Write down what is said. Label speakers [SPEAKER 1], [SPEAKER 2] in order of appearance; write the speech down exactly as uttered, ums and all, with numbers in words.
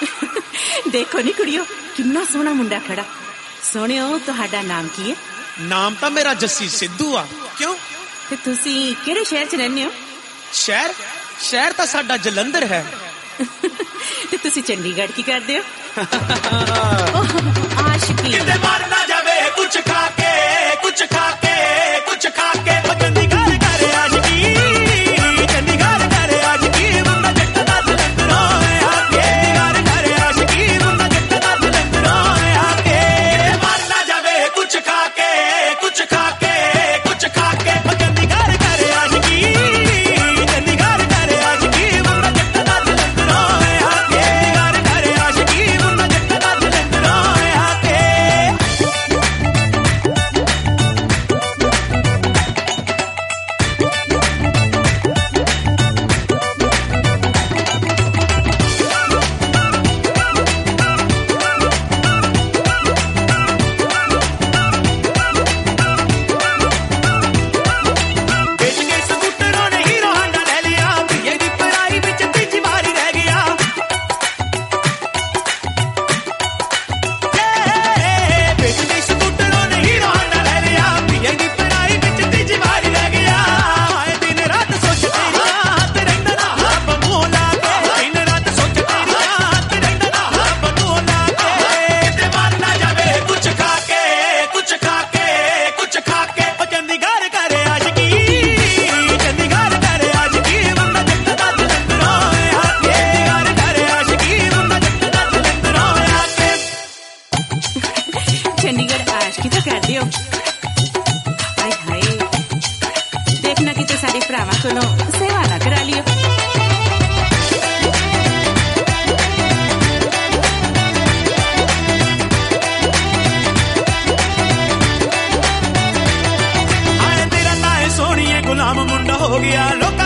[SPEAKER 1] देखो नी कुड़ियो किन्ना सोहना मुंडा खड़ा। सोहणियो तुहाडा नाम की है?
[SPEAKER 2] नाम तो मेरा जस्सी सिद्धू आ। क्यों
[SPEAKER 1] ते तुसी किहड़े शहर च रहंदे हो?
[SPEAKER 2] शहर शहर तो साडा जलंधर है।
[SPEAKER 1] ते तुसी चंडीगढ़ की करदे हो? आशिकी
[SPEAKER 2] किते मर ना जावे कुछ खा के कुछ खा के कुछ खा के चंडीगढ़ करे आशिकी चंडीगढ़ करे आशिकी मुंडा जट्ट दा जलंधरों आके चंडीगढ़ करे आशिकी मुंडा जट्ट दा जलंधरों आके मर ना जावे कुछ खा के कुछ खा के कुछ खा के चंडीगढ़ करे आशिकी चंडीगढ़ करे आशिकी मुंडा जट्ट दा जलंधरों आके चंडीगढ़ करे आशिकी मुंडा जट्ट दा जलंधरों आके। बेच के स्कूटरों ने हीरो हांडा ले लिया प्रिय दी पढ़ाई विच तीजी वारी रह गया। बेच के स्कूटरों ने हीरो हांडा ले लिया प्रिय दी पढ़ाई विच तीजी वारी रह गया। आए दिन रात सोच तेरी रात रहिंदा ना हब मूंह ला के दिन रात सोच तेरी रात रहिंदा ना हब मूंह ला के किते मर ना जावे कुछ खा के कुछ खा के कुछ खा के ओ चंडीगढ़ करे आशिकी चंडीगढ़ करे आशिकी मुंडा जट्ट दा जलंधरों आके चंडीगढ़ करे आशिकी मुंडा जट्ट दा जलंधरों आके।
[SPEAKER 1] चंडीगढ़ आशिकी तो करदे हो? हाय हाय देखना किते सारे भरावां कोलों सेवा ना करा लियो।
[SPEAKER 2] आए तेरा ताए सोहणीए गुलाम मुंडा हो गया लोकां